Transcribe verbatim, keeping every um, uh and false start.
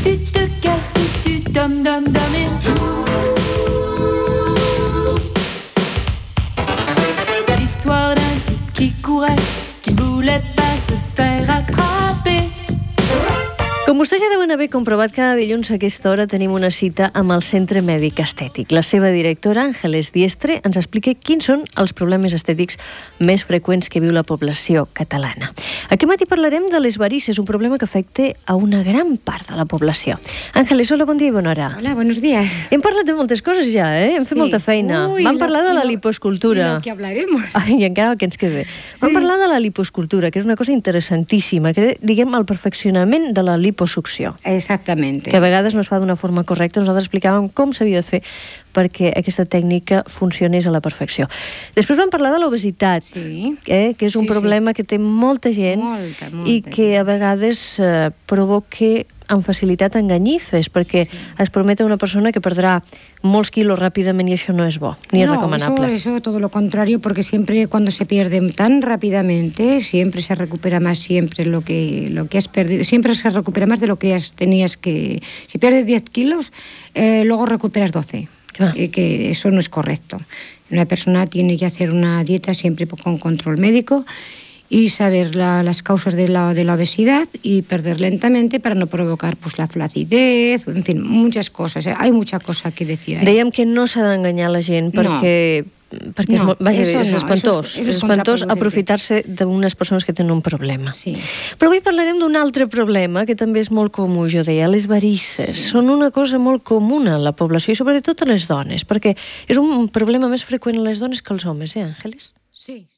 Tu te casses et tu dom dom dom et c'est l'histoire d'un type qui courait, qui ne voulait pas se faire attraper. Com vostès ja deuen haver comprovat, cada dilluns a aquesta hora tenim una cita amb el Centre Mèdic Estètic. La seva directora, Ángeles Diestre, ens explica quins són els problemes estètics més freqüents que viu la població catalana. Aquest matí parlarem de les varices, un problema que afecta a una gran part de la població. Ángeles, hola, bon dia i bona hora. Hola, buenos días. Hem parlat de moltes coses ja, eh? Hem fet Sí. molta feina. Uy, Vam lo- parlar de la lo- liposcultura. y lo que hablaremos. Ai, i encara el que ens queda. Vam parlar de la liposcultura, que és una cosa interessantíssima, que diguem el perfeccionament de la liposucció, Exactamente. que a vegades no es fa d'una forma correcta. Nosaltres explicàvem com s'havia de fer perquè aquesta tècnica funcionés a la perfecció. Després vam parlar de l'obesitat, Sí. eh, que és un Sí, sí. problema que té molta gent Molta, molta i que a vegades eh, provoca amb facilitat enganyifes, perquè es promet a una persona que perdrà molts quilos ràpidament i això no és bo, ni és No, recomanable. Eso, eso todo lo contrario, porque siempre cuando se pierde tan rápidamente, siempre se recupera más siempre lo que, lo que has perdido, siempre se recupera más de lo que has, tenías que... Si pierdes diez kilos, eh, luego recuperas doce. Claro. Eh, que eso no es correcto. Una persona tiene que hacer una dieta siempre con control médico y saber la- las causas de la, de la obesidad y perder lentamente para no provocar pues la flacidez, en fin, muchas cosas. eh. Hay mucha cosa que decir ahí. Dèiem que no s'ha d'enganyar la gent perquè, perquè és, No, molt- vaja, eso és no, espantós. eso es- eso es és espantós contraproducente. aprofitar-se d'unes persones que tenen un problema. Sí. Però avui parlarem d'un altre problema que també és molt comú, jo deia, les varices. Són una cosa molt comuna en la població i sobretot a les dones, perquè és un problema més freqüent a les dones que als homes, eh, Àngeles? Sí.